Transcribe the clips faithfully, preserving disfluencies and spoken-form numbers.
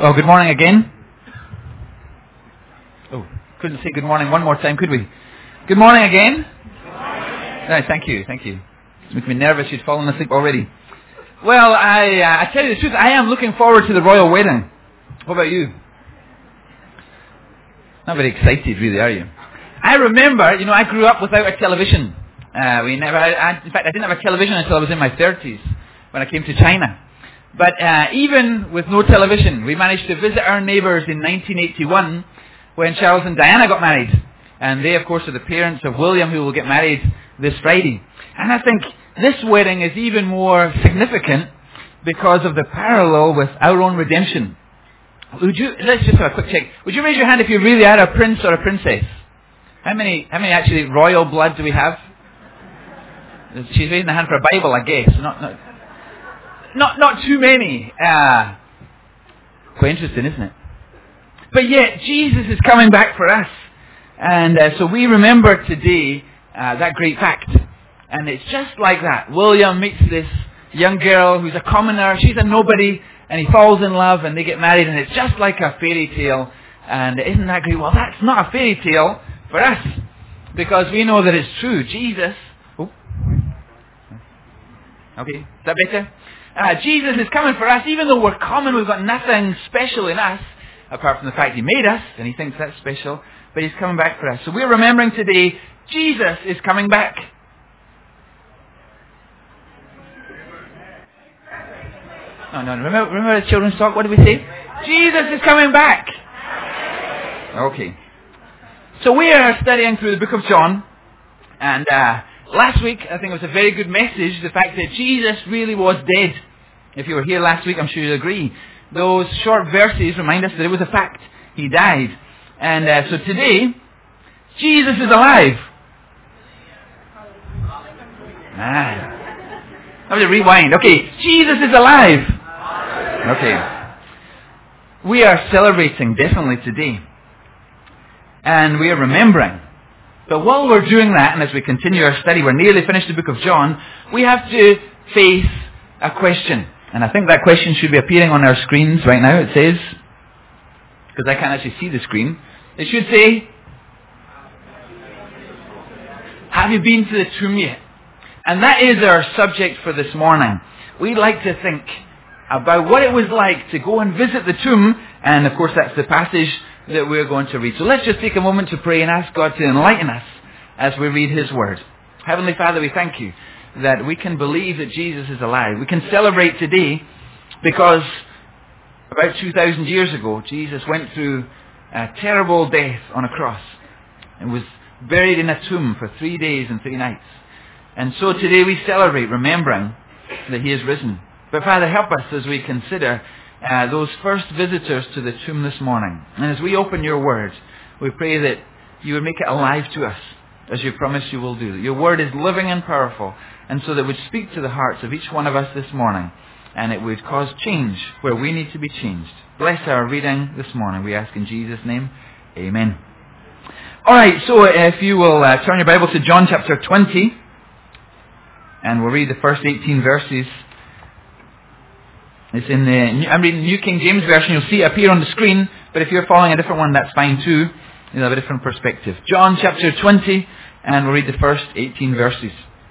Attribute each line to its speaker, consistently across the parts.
Speaker 1: Well, good morning again. Oh, couldn't say good morning one more time, could we? Good morning again.
Speaker 2: Good morning.
Speaker 1: Right, thank you, thank you. It's making me nervous. You'd fallen asleep already. Well, I, uh, I tell you the truth, I am looking forward to the royal wedding. What about you? Not very excited, really, are you? I remember, you know, I grew up without a television. Uh, we never, I, I, in fact, I didn't have a television until I was in my thirties when I came to China. But uh, even with no television, we managed to visit our neighbours in nineteen eighty-one when Charles and Diana got married. And they, of course, are the parents of William, who will get married this Friday. And I think this wedding is even more significant because of the parallel with our own redemption. Would you, let's just have a quick check. Would you raise your hand if you really are a prince or a princess? How many, how many actually royal blood do we have? She's raising a hand for a Bible, I guess. Not, not, not, not too many. Uh, quite interesting, isn't it? But yet, Jesus is coming back for us. And uh, so we remember today uh, that great fact. And it's just like that. William meets this young girl who's a commoner. She's a nobody. And he falls in love and they get married. And it's just like a fairy tale. And isn't that great? Well, that's not a fairy tale for us. Because we know that it's true. Jesus... Oh. Okay, is that better? Uh, Jesus is coming for us. Even though we're common, we've got nothing special in us. Apart from the fact He made us. And He thinks that's special. But He's coming back for us. So we're remembering today, Jesus is coming back. No, no, remember, remember the children's talk? What did we say? Jesus is coming back. Okay. So we are studying through the book of John. And uh, last week, I think it was a very good message, the fact that Jesus really was dead. If you were here last week, I'm sure you'll agree. Those short verses remind us that it was a fact. He died. And uh, so today, Jesus is alive. Ah. I'm going to rewind. Okay, Jesus is alive. Okay. We are celebrating definitely today. And we are remembering. But while we're doing that, and as we continue our study, we're nearly finished the book of John, we have to face a question. And I think that question should be appearing on our screens right now. It says, because I can't actually see the screen, it should say, have you been to the tomb yet? And that is our subject for this morning. We'd like to think about what it was like to go and visit the tomb. And of course that's the passage that we're going to read. So let's just take a moment to pray and ask God to enlighten us as we read His Word. Heavenly Father, we thank You that we can believe that Jesus is alive. We can celebrate today because about two thousand years ago, Jesus went through a terrible death on a cross and was buried in a tomb for three days and three nights. And so today we celebrate remembering that He is risen. But Father, help us as we consider uh, those first visitors to the tomb this morning. And as we open Your Word, we pray that You would make it alive to us, as You promised You will do. That Your Word is living and powerful, and so that it would speak to the hearts of each one of us this morning, and it would cause change where we need to be changed. Bless our reading this morning, we ask in Jesus' name. Amen. Alright, so if you will uh, turn your Bible to John chapter twenty, and we'll read the first eighteen verses. It's in the, I'm reading the New King James Version. You'll see it appear on the screen, but if you're following a different one, that's fine too. You'll have a different perspective. John chapter twenty, and we'll read the first eighteen verses.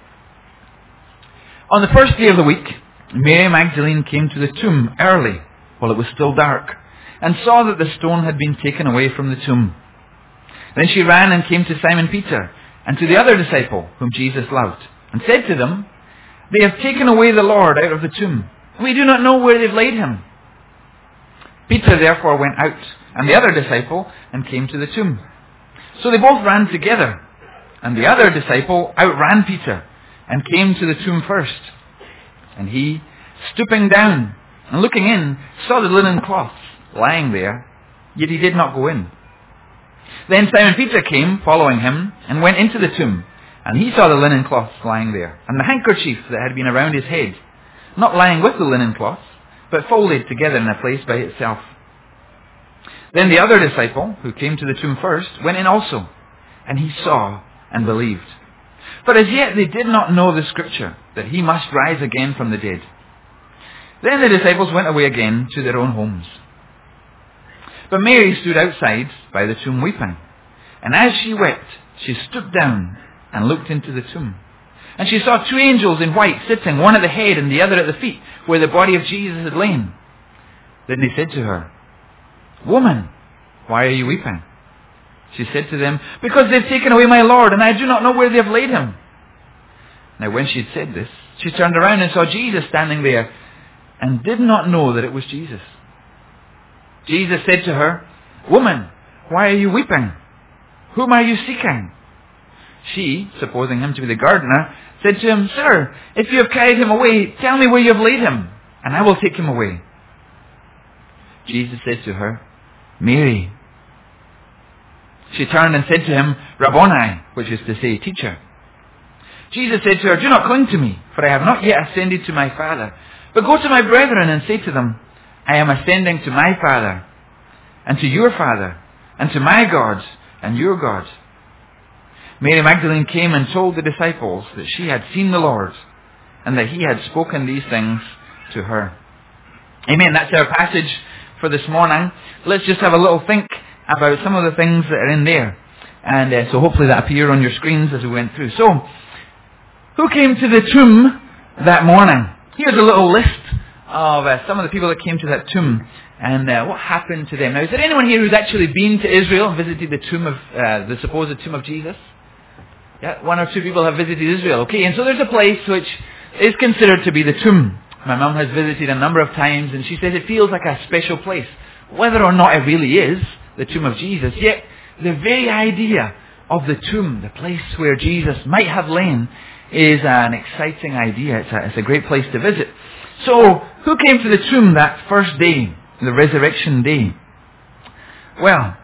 Speaker 1: On the first day of the week, Mary Magdalene came to the tomb early, while it was still dark, and saw that the stone had been taken away from the tomb. Then she ran and came to Simon Peter, and to the other disciple, whom Jesus loved, and said to them, "They have taken away the Lord out of the tomb. We do not know where they've laid Him." Peter therefore went out, and the other disciple, and came to the tomb. So they both ran together, and the other disciple outran Peter, and came to the tomb first. And he, stooping down and looking in, saw the linen cloths lying there, yet he did not go in. Then Simon Peter came, following him, and went into the tomb, and he saw the linen cloths lying there, and the handkerchief that had been around his head, not lying with the linen cloths, but folded together in a place by itself. Then the other disciple, who came to the tomb first, went in also, and he saw and believed. For as yet they did not know the scripture, that He must rise again from the dead. Then the disciples went away again to their own homes. But Mary stood outside by the tomb weeping. And as she wept, she stooped down and looked into the tomb. And she saw two angels in white sitting, one at the head and the other at the feet, where the body of Jesus had lain. Then they said to her, "Woman, why are you weeping?" She said to them, "Because they've taken away my Lord, and I do not know where they have laid him." Now when she had said this, she turned around and saw Jesus standing there, and did not know that it was Jesus. Jesus said to her, "Woman, why are you weeping? Whom are you seeking?" She, supposing him to be the gardener, said to him, "Sir, if you have carried him away, tell me where you have laid him, and I will take him away." Jesus said to her, "Mary." She turned and said to him, "Rabboni," which is to say, teacher. Jesus said to her, "Do not cling to me, for I have not yet ascended to my Father. But go to my brethren and say to them, I am ascending to my Father, and to your Father, and to my God, and your God." Mary Magdalene came and told the disciples that she had seen the Lord, and that he had spoken these things to her. Amen. That's our passage for this morning. Let's just have a little think about some of the things that are in there. And uh, so hopefully that appear on your screens as we went through. So, who came to the tomb that morning? Here's a little list of uh, some of the people that came to that tomb and uh, what happened to them. Now, is there anyone here who's actually been to Israel and visited the tomb of, uh, the supposed tomb of Jesus? Yeah, one or two people have visited Israel. Okay, and so there's a place which is considered to be the tomb. My mum has visited a number of times, and she says it feels like a special place. Whether or not it really is the tomb of Jesus, yet the very idea of the tomb, the place where Jesus might have lain, is an exciting idea. It's a, it's a great place to visit. So, who came to the tomb that first day, the resurrection day? Well,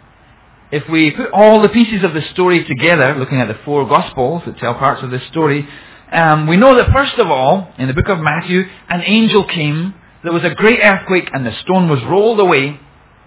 Speaker 1: if we put all the pieces of the story together, looking at the four Gospels that tell parts of this story, um, we know that first of all, in the book of Matthew, an angel came, there was a great earthquake, and the stone was rolled away,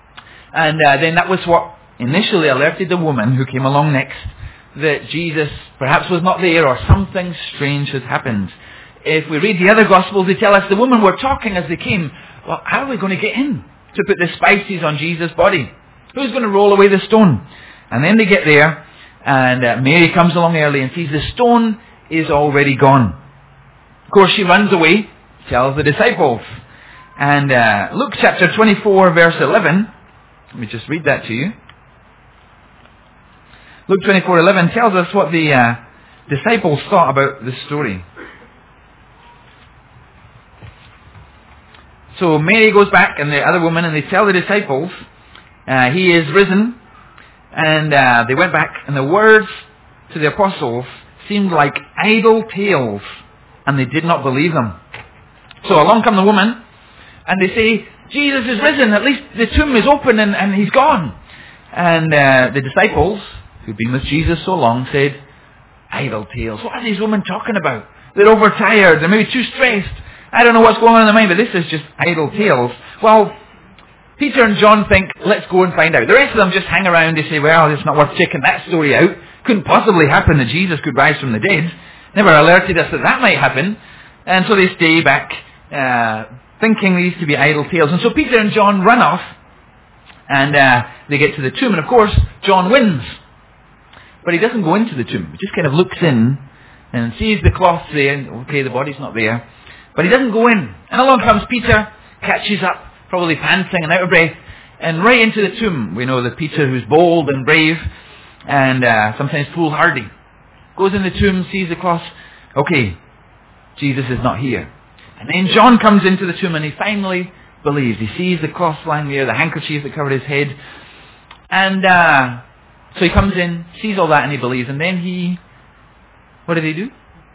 Speaker 1: and uh, then that was what initially alerted the woman who came along next, that Jesus perhaps was not there, or something strange had happened. If we read the other Gospels, they tell us the women were talking as they came, well, how are we going to get in to put the spices on Jesus' body? Who's going to roll away the stone? And then they get there, and uh, Mary comes along early and sees the stone is already gone. Of course, she runs away, tells the disciples. And uh, Luke chapter twenty-four, verse eleven, let me just read that to you. Luke twenty-four eleven tells us what the uh, disciples thought about this story. So Mary goes back and the other woman, and they tell the disciples, uh, he is risen. And uh, they went back, and the words to the apostles seemed like idle tales, and they did not believe them. So along come the woman, and they say, Jesus is risen, at least the tomb is open and, and he's gone. And uh, the disciples, who'd been with Jesus so long, said, idle tales. What are these women talking about? They're overtired, they're maybe too stressed. I don't know what's going on in their mind, but this is just idle tales. Well, Peter and John think, let's go and find out. The rest of them just hang around. They say, well, it's not worth checking that story out. Couldn't possibly happen that Jesus could rise from the dead. Never alerted us that that might happen. And so they stay back, uh, thinking these to be idle tales. And so Peter and John run off, and uh, they get to the tomb. And of course, John wins. But he doesn't go into the tomb. He just kind of looks in and sees the cloth there. Okay, the body's not there. But he doesn't go in. And along comes Peter, catches up, probably panting and out of breath, and right into the tomb. We know that Peter, who's bold and brave, and uh, sometimes foolhardy, goes in the tomb, sees the cross. Okay, Jesus is not here. And then John comes into the tomb, and he finally believes. He sees the cross lying there, the handkerchief that covered his head. And uh, so he comes in, sees all that, and he believes. And then he, what did he do?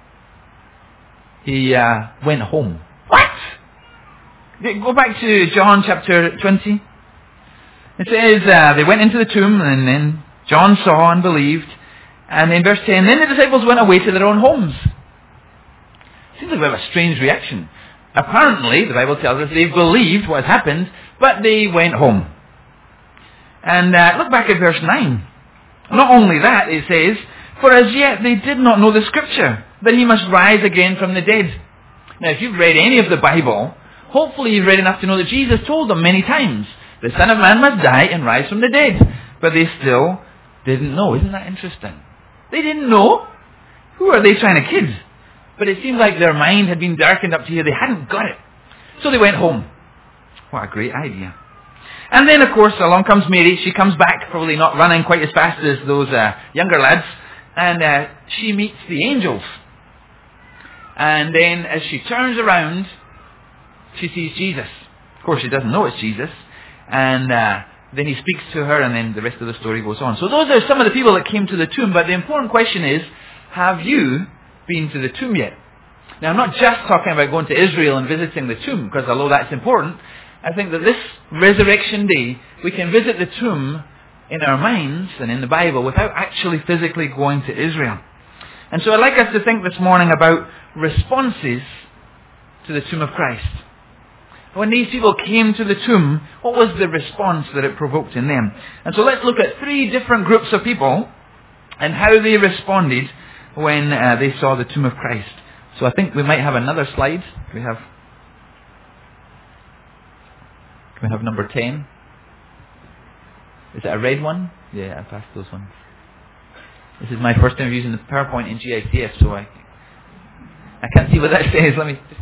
Speaker 1: He uh, went home. What? Go back to John chapter twenty. It says, uh, they went into the tomb, and then John saw and believed. And in verse ten, then the disciples went away to their own homes. Seems like a bit of a strange reaction. Apparently, the Bible tells us, they believed what had happened, but they went home. And uh, look back at verse nine. Not only that, it says, for as yet they did not know the scripture, that he must rise again from the dead. Now, if you've read any of the Bible, hopefully you've read enough to know that Jesus told them many times The Son of Man must die and rise from the dead. But they still didn't know. Isn't that interesting? They didn't know. Who are they trying to kid? But it seemed like their mind had been darkened up to here. They hadn't got it. So they went home. What a great idea. And then, of course, along comes Mary. She comes back, probably not running quite as fast as those uh, younger lads. And uh, she meets the angels. And then as she turns around, she sees Jesus. Of course, she doesn't know it's Jesus. And uh, then he speaks to her, and then the rest of the story goes on. So those are some of the people that came to the tomb. But the important question is, have you been to the tomb yet? Now, I'm not just talking about going to Israel and visiting the tomb, because although that's important, I think that this resurrection day, we can visit the tomb in our minds and in the Bible without actually physically going to Israel. And so I'd like us to think this morning about responses to the tomb of Christ. When these people came to the tomb, what was the response that it provoked in them? And so let's look at three different groups of people and how they responded when uh, they saw the tomb of Christ. So I think we might have another slide. We have, can we have number ten? Is it a red one? Yeah, I passed those ones. This is my first time using the PowerPoint in G I C S, so I I can't see what that says. Let me just...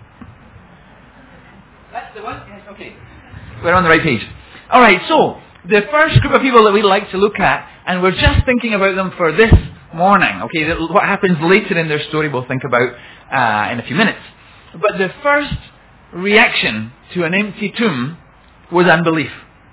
Speaker 1: That's the one? Yes, okay. We're on the right page. Alright, so the first group of people that we'd like to look at, and we're just thinking about them for this morning. Okay, what happens later in their story we'll think about uh, in a few minutes. But the first reaction to an empty tomb was unbelief.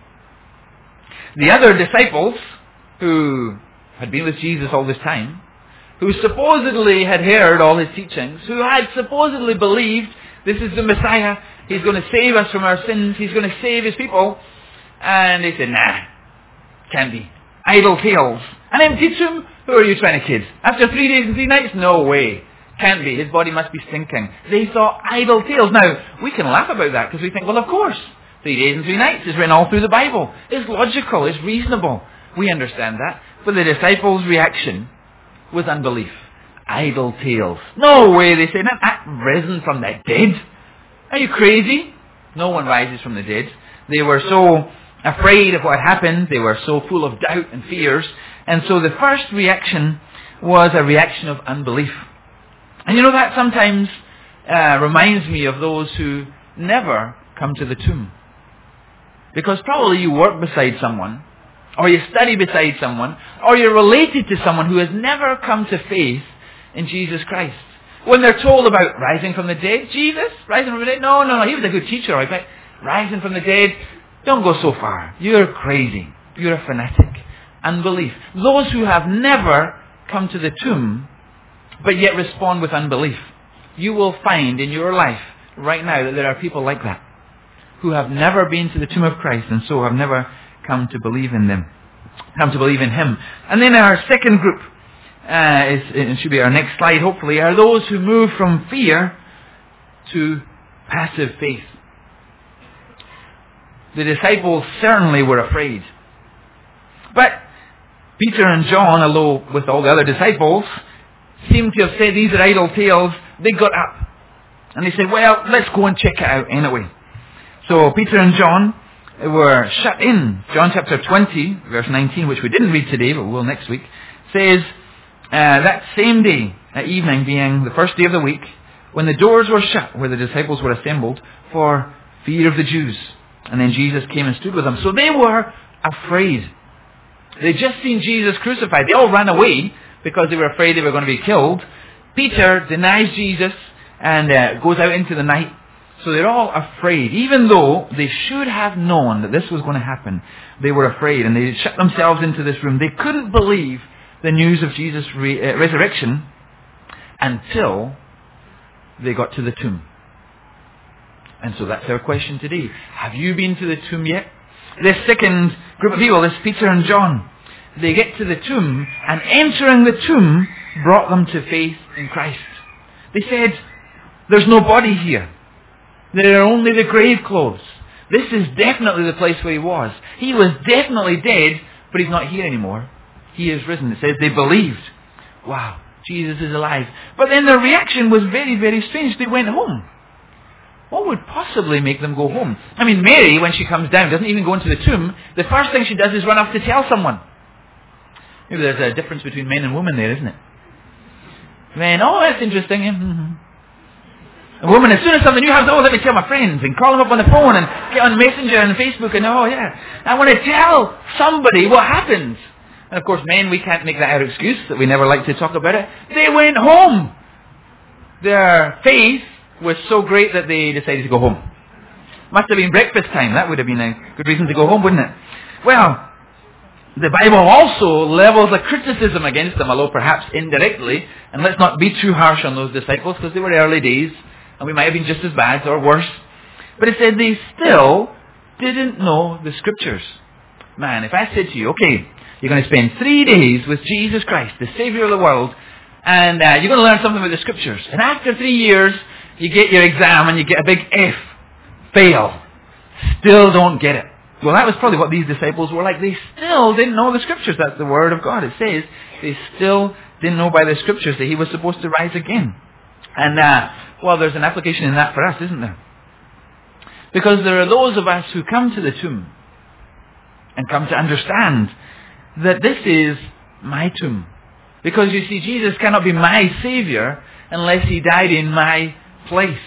Speaker 1: The other disciples, who had been with Jesus all this time, who supposedly had heard all his teachings, who had supposedly believed this is the Messiah, he's going to save us from our sins, he's going to save his people, and they said, nah, can't be. Idle tales. An empty tomb? Who are you trying to kid? After three days and three nights? No way. Can't be. His body must be stinking. They thought idle tales. Now, we can laugh about that because we think, well, of course. Three days and three nights is written all through the Bible. It's logical. It's reasonable. We understand that. But the disciples' reaction was unbelief. Idle tales. No way, they say. Not, not risen from the dead. Are you crazy? No one rises from the dead. They were so afraid of what had happened. They were so full of doubt and fears. And so the first reaction was a reaction of unbelief. And you know, that sometimes uh, reminds me of those who never come to the tomb. Because probably you work beside someone, or you study beside someone, or you're related to someone who has never come to faith in Jesus Christ. When they're told about rising from the dead, Jesus, rising from the dead? No, no, no, he was a good teacher, right? But rising from the dead, don't go so far. You're crazy. You're a fanatic. Unbelief. Those who have never come to the tomb, but yet respond with unbelief. You will find in your life right now that there are people like that, who have never been to the tomb of Christ and so have never come to believe in them, come to believe in Him. And then our second group, uh, is, it should be our next slide hopefully, are those who move from fear to passive faith. The disciples certainly were afraid. But Peter and John, although with all the other disciples, seem to have said these are idle tales. They got up and they said, well, let's go and check it out anyway. So Peter and John were shut in. John chapter twenty, verse nineteen, which we didn't read today, but we will next week, says, uh, that same day, that evening being the first day of the week, when the doors were shut where the disciples were assembled for fear of the Jews. And then Jesus came and stood with them. So they were afraid. They'd just seen Jesus crucified. They all ran away because they were afraid they were going to be killed. Peter denies Jesus and uh, goes out into the night. So they're all afraid. Even though they should have known that this was going to happen, they were afraid and they shut themselves into this room. They couldn't believe the news of Jesus' re- uh, resurrection until they got to the tomb. And so that's our question today. Have you been to the tomb yet? This second group of people, this Peter and John, they get to the tomb, and entering the tomb brought them to faith in Christ. They said, there's no body here. There are only the grave clothes. This is definitely the place where he was. He was definitely dead, but he's not here anymore. He is risen. It says they believed. Wow, Jesus is alive. But then their reaction was very, very strange. They went home. what would possibly make them go home? I mean, Mary, when she comes down, doesn't even go into the tomb. The first thing she does is run off to tell someone. Maybe there's a difference between men and women there, isn't it? Men, oh, that's interesting. Mm-hmm. A woman, as soon as something new happens, oh, let me tell my friends, and call them up on the phone, and get on Messenger and Facebook, and oh, yeah, I want to tell somebody what happens. And of course, men, we can't make that our excuse, that we never like to talk about it. They went home. Their faith was so great that they decided to go home. Must have been breakfast time. That would have been a good reason to go home, wouldn't it? Well, the Bible also levels a criticism against them, although perhaps indirectly. And let's not be too harsh on those disciples, because they were early days, and we might have been just as bad or worse. But it said they still didn't know the Scriptures. Man, if I said to you, okay, you're going to spend three days with Jesus Christ, the Savior of the world, and uh, you're going to learn something about the Scriptures. And after three years, you get your exam and you get a big F. Fail. Still don't get it. Well, that was probably what these disciples were like. They still didn't know the Scriptures. That's the Word of God. It says they still didn't know by the Scriptures that He was supposed to rise again. And, uh, well, there's an application in that for us, isn't there? Because there are those of us who come to the tomb and come to understand that this is my tomb. Because you see, Jesus cannot be my Savior unless He died in my place.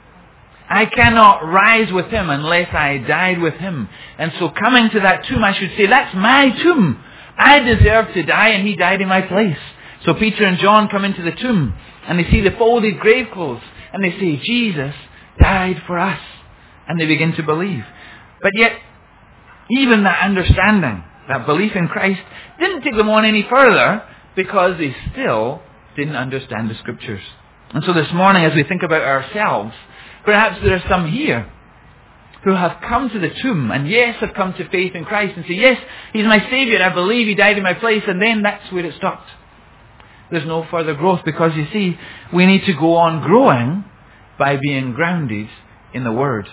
Speaker 1: I cannot rise with Him unless I died with Him. And so coming to that tomb, I should say, that's my tomb. I deserve to die, and He died in my place. So Peter and John come into the tomb, and they see the folded grave clothes, and they say, Jesus died for us. And they begin to believe. But yet, even that understanding, that belief in Christ, didn't take them on any further, because they still didn't understand the Scriptures. And so this morning, as we think about ourselves, perhaps there are some here who have come to the tomb and yes, have come to faith in Christ and say, yes, He's my Saviour, I believe He died in my place, and then that's where it stopped. There's no further growth, because you see, we need to go on growing by being grounded in the Word.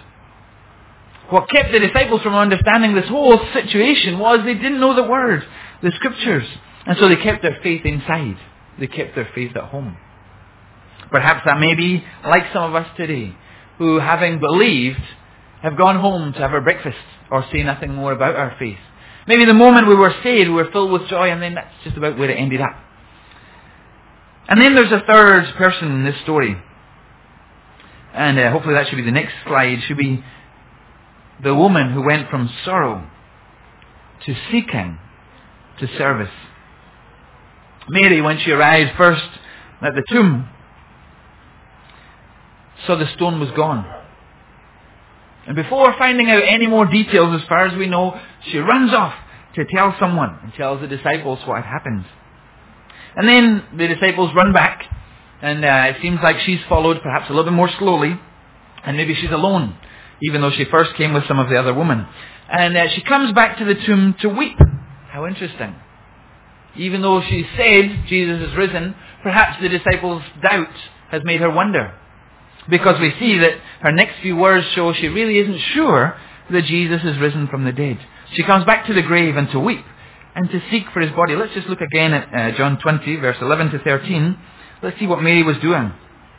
Speaker 1: What kept the disciples from understanding this whole situation was they didn't know the Word, the Scriptures. And so they kept their faith inside. They kept their faith at home. Perhaps that may be like some of us today, who, having believed, have gone home to have our breakfast or say nothing more about our faith. Maybe the moment we were saved, we were filled with joy, and then that's just about where it ended up. And then there's a third person in this story. And uh, hopefully that should be the next slide. Should be the woman who went from sorrow to seeking to service. Mary, when she arrived first at the tomb, saw the stone was gone. And before finding out any more details, as far as we know, she runs off to tell someone and tells the disciples what had happened. And then the disciples run back, and uh, it seems like she's followed perhaps a little bit more slowly, and maybe she's alone, even though she first came with some of the other women. And uh, she comes back to the tomb to weep. How interesting. Even though she said Jesus is risen, perhaps the disciples' doubt has made her wonder. Because we see that her next few words show she really isn't sure that Jesus is risen from the dead. She comes back to the grave and to weep and to seek for His body. Let's just look again at uh, John twenty, verse eleven to thirteen. Let's see what Mary was doing.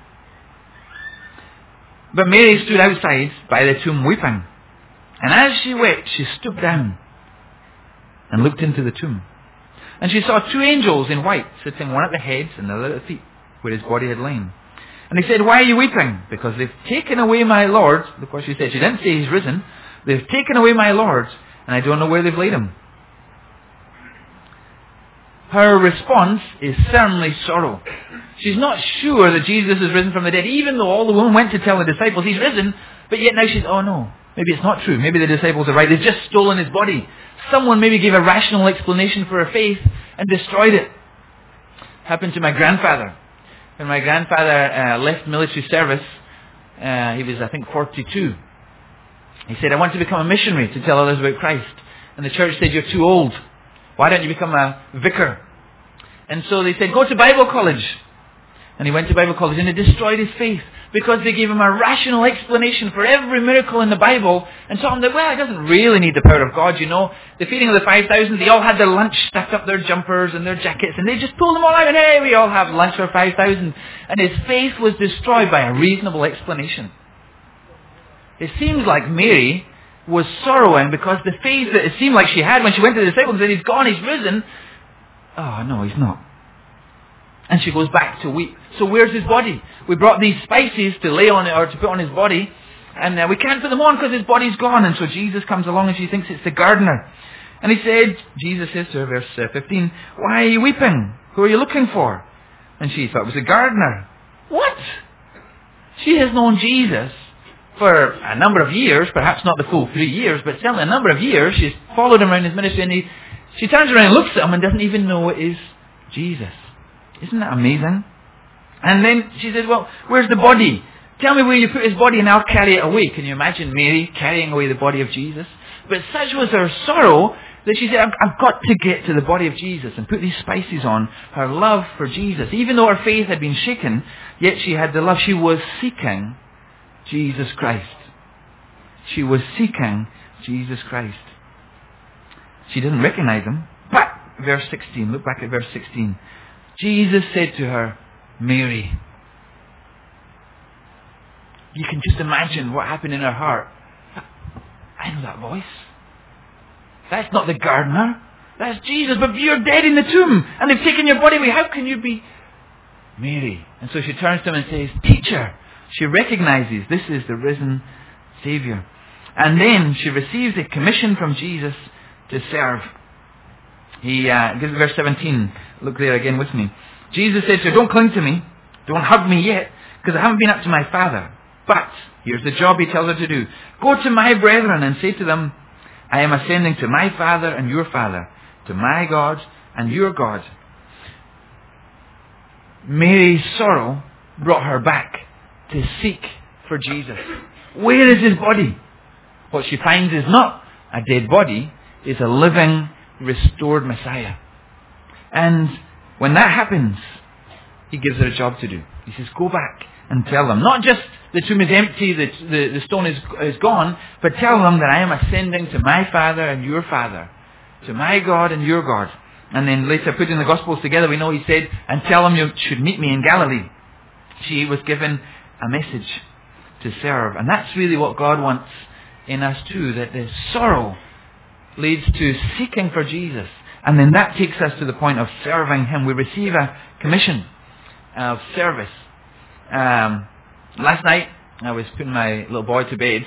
Speaker 1: But Mary stood outside by the tomb weeping. And as she wept, she stooped down and looked into the tomb. And she saw two angels in white, sitting one at the head and the other at the feet, where His body had lain. And they said, why are you weeping? Because they've taken away my Lord. Of course she said, she didn't say He's risen. They've taken away my Lord, and I don't know where they've laid Him. Her response is certainly sorrow. She's not sure that Jesus is risen from the dead, even though all the women went to tell the disciples He's risen, but yet now she's, oh no, maybe it's not true. Maybe the disciples are right. They've just stolen His body. Someone maybe gave a rational explanation for her faith and destroyed it. Happened to my grandfather. When my grandfather uh, left military service, uh, he was, I think, forty-two. He said, I want to become a missionary to tell others about Christ. And the church said, you're too old. Why don't you become a vicar? And so they said, go to Bible college. And he went to Bible college, and it destroyed his faith, because they gave him a rational explanation for every miracle in the Bible and told him that, well, it doesn't really need the power of God, you know. The feeding of the five thousand, they all had their lunch stuck up their jumpers and their jackets, and they just pulled them all out, and hey, we all have lunch for five thousand. And his faith was destroyed by a reasonable explanation. it seems like Mary was sorrowing because the faith that it seemed like she had when she went to the disciples and said, he's gone, he's risen. Oh, no, he's not. And she goes back to weep. So where's his body? We brought these spices to lay on it or to put on his body. And uh, we can't put them on because his body's gone. And so Jesus comes along and she thinks it's the gardener. And he said, Jesus says to her, verse uh, fifteen, why are you weeping? Who are you looking for? And she thought it was the gardener. What? She has known Jesus for a number of years, perhaps not the full three years, but certainly a number of years. She's followed him around his ministry, and he, she turns around and looks at him and doesn't even know it is Jesus. Isn't that amazing? And then she says, well, where's the body? Tell me where you put his body and I'll carry it away. Can you imagine Mary carrying away the body of Jesus? But such was her sorrow that she said, I've, I've got to get to the body of Jesus and put these spices on. Her love for Jesus. Even though her faith had been shaken, yet she had the love. She was seeking Jesus Christ. She was seeking Jesus Christ. She didn't recognize him. But, verse sixteen, look back at verse sixteen. Jesus said to her, Mary. You can just imagine what happened in her heart. I know that voice. That's not the gardener. That's Jesus, but you're dead in the tomb and they've taken your body away. How can you be Mary? And so she turns to him and says, Teacher. She recognizes this is the risen Savior. And then she receives a commission from Jesus to serve. He uh, gives verse seventeen. Look there again with me. Jesus said to her, don't cling to me. Don't hug me yet, because I haven't been up to my Father. But, here's the job he tells her to do. Go to my brethren and say to them, I am ascending to my Father and your Father, to my God and your God. Mary's sorrow brought her back to seek for Jesus. Where is his body? What she finds is not a dead body, it's a living, restored Messiah. And when that happens, he gives her a job to do. He says, go back and tell them, not just the tomb is empty, the, the, the stone is, is gone, but tell them that I am ascending to my Father and your Father, to my God and your God. And then later, putting the Gospels together, we know he said, and tell them you should meet me in Galilee. She was given a message to serve. And that's really what God wants in us too, that the sorrow leads to seeking for Jesus. And then that takes us to the point of serving him. We receive a commission of service. Um, last night, I was putting my little boy to bed.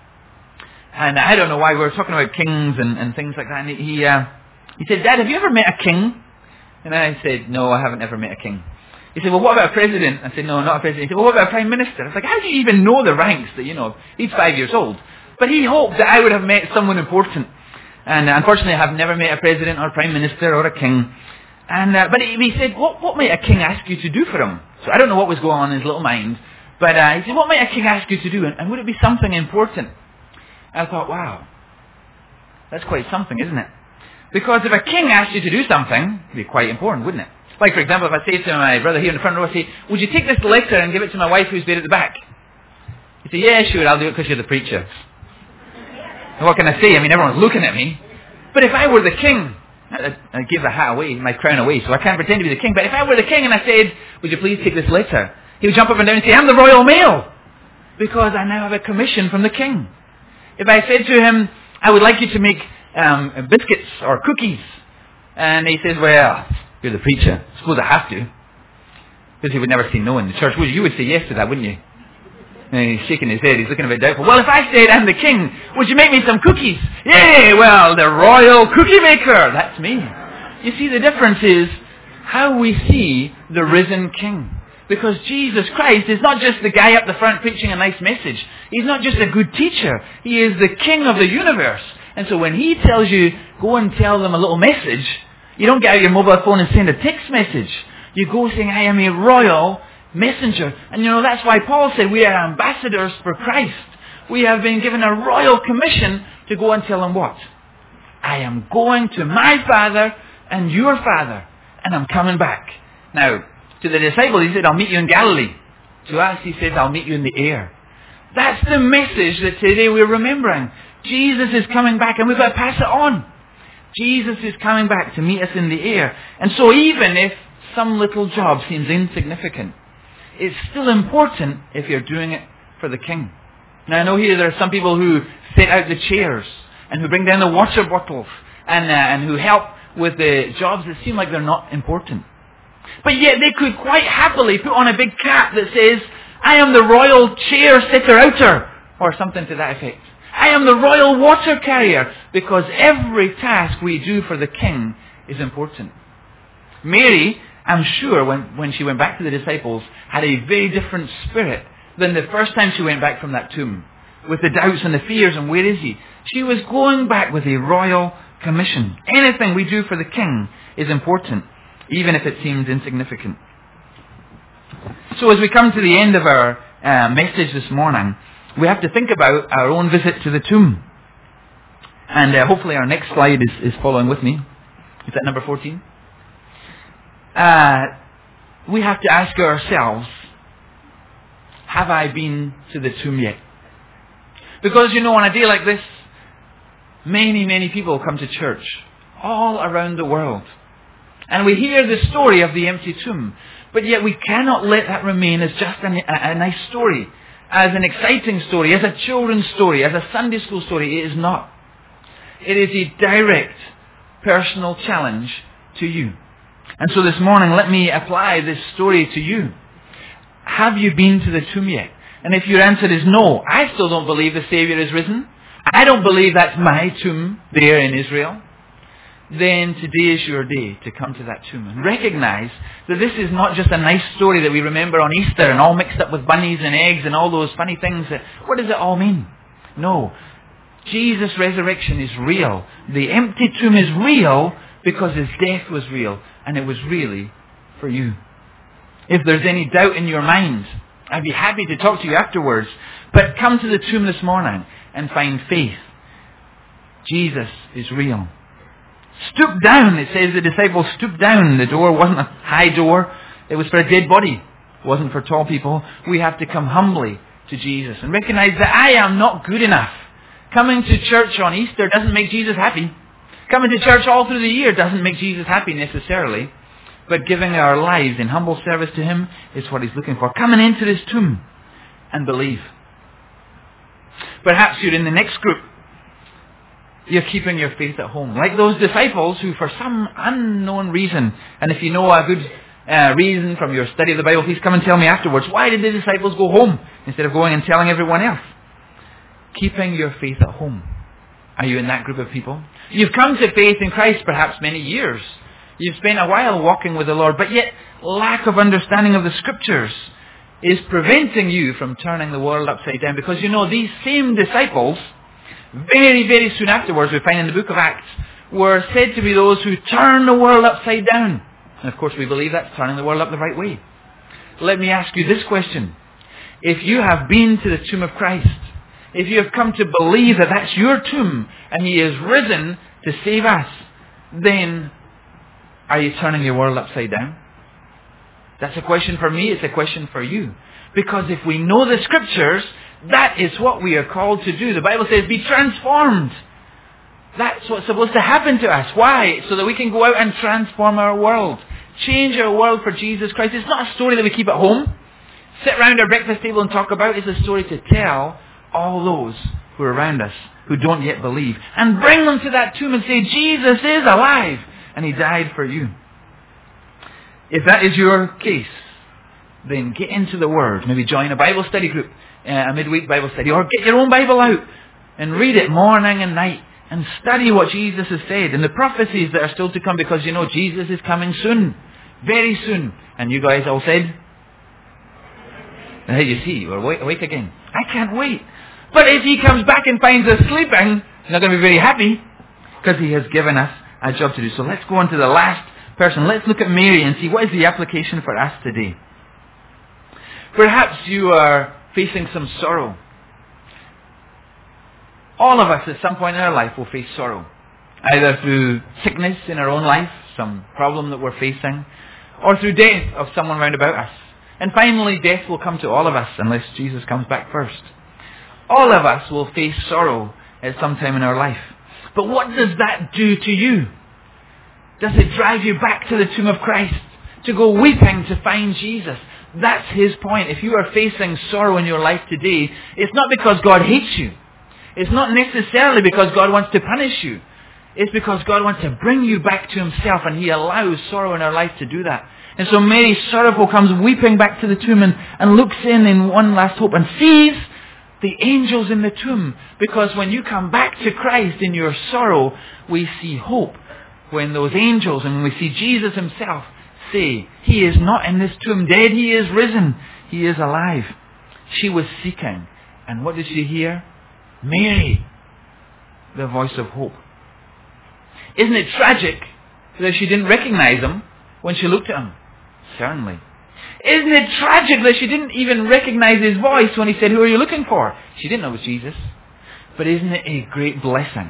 Speaker 1: And I don't know why, we were talking about kings and, and things like that. And he, uh, he said, Dad, have you ever met a king? And I said, no, I haven't ever met a king. He said, well, what about a president? I said, no, not a president. He said, well, what about a prime minister? I was like, how do you even know the ranks that, you know, he's five years old. But he hoped that I would have met someone important. And unfortunately, I have never met a president or a prime minister or a king. And uh, But he, he said, what, what might a king ask you to do for him? So I don't know what was going on in his little mind. But uh, he said, what might a king ask you to do? And, and would it be something important? And I thought, wow, that's quite something, isn't it? Because if a king asked you to do something, it'd be quite important, wouldn't it? Like, for example, if I say to my brother here in the front row, I say, would you take this letter and give it to my wife who's there at the back? He said, yeah, sure, I'll do it because you're the preacher. And what can I say? I mean, everyone's looking at me. But if I were the king, I, I give the hat away, my crown away, so I can't pretend to be the king. But if I were the king and I said, would you please take this letter? He would jump up and down and say, I'm the royal male. Because I now have a commission from the king. If I said to him, I would like you to make um, biscuits or cookies. And he says, well, you're the preacher. I suppose I have to. Because he would never say no in the church. Well, you would say yes to that, wouldn't you? And he's shaking his head. He's looking a bit doubtful. Well, if I said, I'm the king, would you make me some cookies? Yay! Well, the royal cookie maker. That's me. You see, the difference is how we see the risen king. Because Jesus Christ is not just the guy up the front preaching a nice message. He's not just a good teacher. He is the king of the universe. And so when he tells you, go and tell them a little message, you don't get out your mobile phone and send a text message. You go saying, I am a royal messenger. And you know, that's why Paul said we are ambassadors for Christ. We have been given a royal commission to go and tell them what? I am going to my Father and your Father, and I'm coming back. Now, to the disciples, he said, I'll meet you in Galilee. To us, he says, I'll meet you in the air. That's the message that today we're remembering. Jesus is coming back, and we've got to pass it on. Jesus is coming back to meet us in the air. And so even if some little job seems insignificant, it's still important if you're doing it for the King. Now I know here there are some people who set out the chairs and who bring down the water bottles and, uh, and who help with the jobs that seem like they're not important. But yet they could quite happily put on a big cap that says, I am the royal chair sitter outer, or something to that effect. I am the royal water carrier, because every task we do for the king is important. Mary, I'm sure, when, when she went back to the disciples, had a very different spirit than the first time she went back from that tomb, with the doubts and the fears and where is he? She was going back with a royal commission. Anything we do for the king is important, even if it seems insignificant. So as we come to the end of our uh, message this morning, we have to think about our own visit to the tomb. And uh, hopefully our next slide is, is following with me. Is that number fourteen? Uh, we have to ask ourselves, have I been to the tomb yet? Because, you know, on a day like this, many, many people come to church all around the world. And we hear the story of the empty tomb. But yet we cannot let that remain as just a, a, a nice story, as an exciting story, as a children's story, as a Sunday school story. It is not. It is a direct, personal challenge to you. And so this morning, let me apply this story to you. Have you been to the tomb yet? And if your answer is no, I still don't believe the Saviour is risen. I don't believe that's my tomb there in Israel. Then today is your day to come to that tomb and recognize that this is not just a nice story that we remember on Easter and all mixed up with bunnies and eggs and all those funny things. That, what does it all mean? No. Jesus' resurrection is real. The empty tomb is real because his death was real, and it was really for you. If there's any doubt in your mind, I'd be happy to talk to you afterwards. But come to the tomb this morning and find faith. Jesus is real. Stoop down. It says the disciples stooped down. The door wasn't a high door. It was for a dead body. It wasn't for tall people. We have to come humbly to Jesus and recognize that I am not good enough. Coming to church on Easter doesn't make Jesus happy. Coming to church all through the year doesn't make Jesus happy necessarily. But giving our lives in humble service to him is what he's looking for. Coming into this tomb and believe. Perhaps you're in the next group. You're keeping your faith at home. Like those disciples who for some unknown reason, and if you know a good uh, reason from your study of the Bible, please come and tell me afterwards. Why did the disciples go home instead of going and telling everyone else? Keeping your faith at home. Are you in that group of people? You've come to faith in Christ perhaps many years. You've spent a while walking with the Lord, but yet lack of understanding of the Scriptures is preventing you from turning the world upside down. Because you know, these same disciples, very, very soon afterwards, we find in the book of Acts, were said to be those who turn the world upside down. And of course we believe that's turning the world up the right way. Let me ask you this question. If you have been to the tomb of Christ, if you have come to believe that that's your tomb and he is risen to save us, then are you turning your world upside down? That's a question for me, it's a question for you. Because if we know the Scriptures, that is what we are called to do. The Bible says, be transformed. That's what's supposed to happen to us. Why? So that we can go out and transform our world. Change our world for Jesus Christ. It's not a story that we keep at home, sit around our breakfast table and talk about. It's a story to tell all those who are around us who don't yet believe. And bring them to that tomb and say, Jesus is alive and he died for you. If that is your case, then get into the Word. Maybe join a Bible study group, a midweek Bible study, or get your own Bible out and read it morning and night and study what Jesus has said and the prophecies that are still to come, because you know Jesus is coming soon, very soon. And you guys all said, now you see, we're awake, awake again. I can't wait. But if he comes back and finds us sleeping, he's not going to be very happy, because he has given us a job to do. So let's go on to the last person. Let's look at Mary and see what is the application for us today. Perhaps you are facing some sorrow. All of us at some point in our life will face sorrow. Either through sickness in our own life, some problem that we're facing, or through death of someone round about us. And finally, death will come to all of us unless Jesus comes back first. All of us will face sorrow at some time in our life. But what does that do to you? Does it drive you back to the tomb of Christ, to go weeping to find Jesus? That's his point. If you are facing sorrow in your life today, it's not because God hates you. It's not necessarily because God wants to punish you. It's because God wants to bring you back to himself, and he allows sorrow in our life to do that. And so Mary, sorrowful, comes weeping back to the tomb and, and looks in in one last hope and sees the angels in the tomb. Because when you come back to Christ in your sorrow, we see hope. When those angels and when we see Jesus himself say, he is not in this tomb dead, he is risen, he is alive. She was seeking. And what did she hear? Mary, the voice of hope. Isn't it tragic that she didn't recognize him when she looked at him? Certainly. Isn't it tragic that she didn't even recognize his voice when he said, who are you looking for? She didn't know it was Jesus. But isn't it a great blessing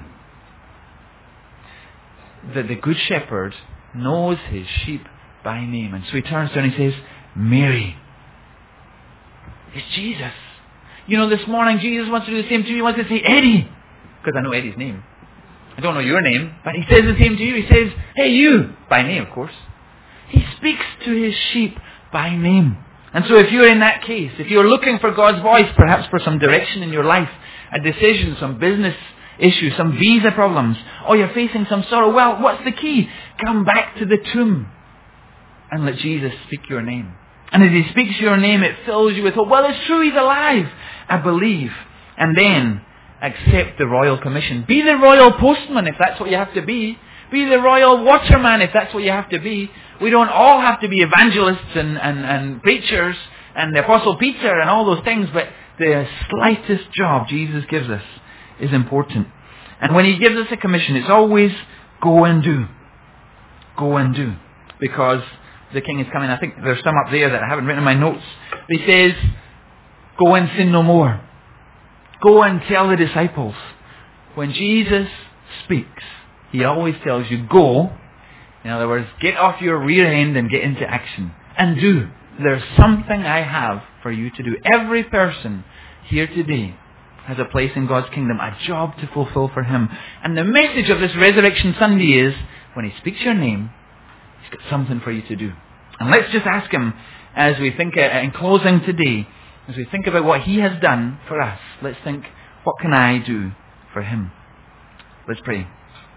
Speaker 1: that the Good Shepherd knows his sheep by name? And so he turns to her and he says, Mary. It's Jesus. You know, this morning Jesus wants to do the same to you. He wants to say, Eddie. Because I know Eddie's name. I don't know your name, but he says the same to you. He says, hey, you. By name, of course. He speaks to his sheep by name. And so if you're in that case, if you're looking for God's voice, perhaps for some direction in your life, a decision, some business issue, some visa problems, or you're facing some sorrow, well, what's the key? Come back to the tomb and let Jesus speak your name. And as he speaks your name, it fills you with hope. Well, it's true, he's alive. I believe. And then accept the royal commission. Be the royal postman if that's what you have to be. Be the royal waterman if that's what you have to be. We don't all have to be evangelists and, and, and preachers and the Apostle Peter and all those things, but the slightest job Jesus gives us is important. And when he gives us a commission, it's always go and do. Go and do. Because the King is coming. I think there's some up there that I haven't written in my notes. He says, go and sin no more. Go and tell the disciples. When Jesus speaks, he always tells you, go. In other words, get off your rear end and get into action. And do. There's something I have for you to do. Every person here today has a place in God's kingdom, a job to fulfill for him. And the message of this Resurrection Sunday is, when he speaks your name, he's got something for you to do. And let's just ask him, as we think, uh, in closing today, as we think about what he has done for us, let's think, what can I do for him? Let's pray.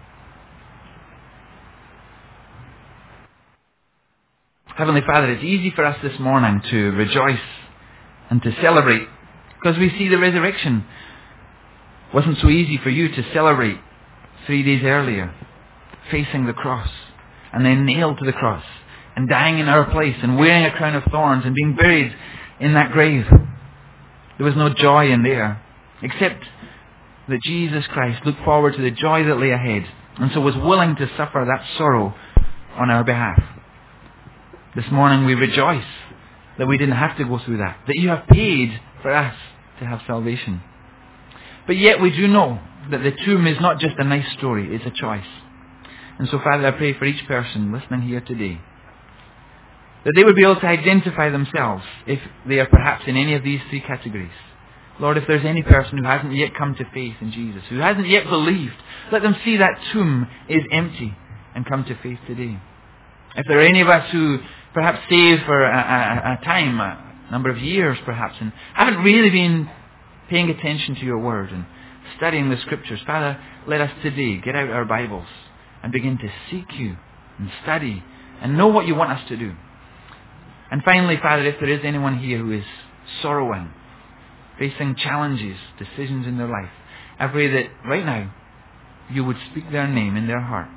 Speaker 1: Heavenly Father, it's easy for us this morning to rejoice and to celebrate because we see the resurrection. It wasn't so easy for you to celebrate three days earlier, facing the cross and then nailed to the cross and dying in our place and wearing a crown of thorns and being buried in that grave. There was no joy in there, except that Jesus Christ looked forward to the joy that lay ahead and so was willing to suffer that sorrow on our behalf. This morning we rejoice that we didn't have to go through that, that you have paid for us to have salvation. But yet we do know that the tomb is not just a nice story, it's a choice. And so Father, I pray for each person listening here today, that they would be able to identify themselves if they are perhaps in any of these three categories. Lord, if there's any person who hasn't yet come to faith in Jesus, who hasn't yet believed, let them see that tomb is empty and come to faith today. If there are any of us who perhaps saved for a, a, a time, a number of years perhaps, and haven't really been paying attention to your word and studying the scriptures, Father, let us today get out our Bibles and begin to seek you and study and know what you want us to do. And finally, Father, if there is anyone here who is sorrowing, facing challenges, decisions in their life, I pray that right now you would speak their name in their heart.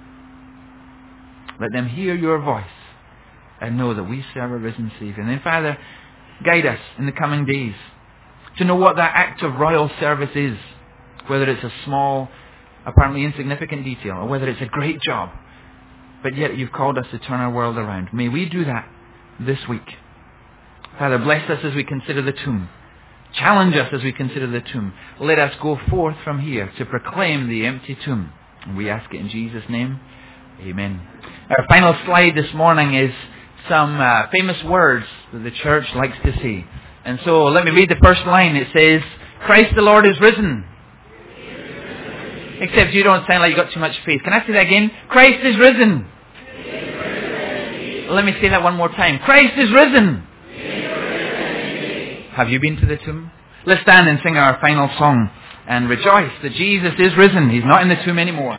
Speaker 1: Let them hear your voice and know that we serve a risen Savior. And then, Father, guide us in the coming days to know what that act of royal service is, whether it's a small, apparently insignificant detail, or whether it's a great job, but yet you've called us to turn our world around. May we do that this week. Father, bless us as we consider the tomb. Challenge us as we consider the tomb. Let us go forth from here to proclaim the empty tomb. And we ask it in Jesus' name. Amen. Our final slide this morning is some uh, famous words that the church likes to say. And so let me read the first line. It says, Christ the Lord is risen. Except you don't sound like you've got too much faith. Can I say that again? Christ is risen. Let me say that one more time. Christ is risen. Have you been to the tomb? Let's stand and sing our final song and rejoice that Jesus is risen. He's not in the tomb anymore.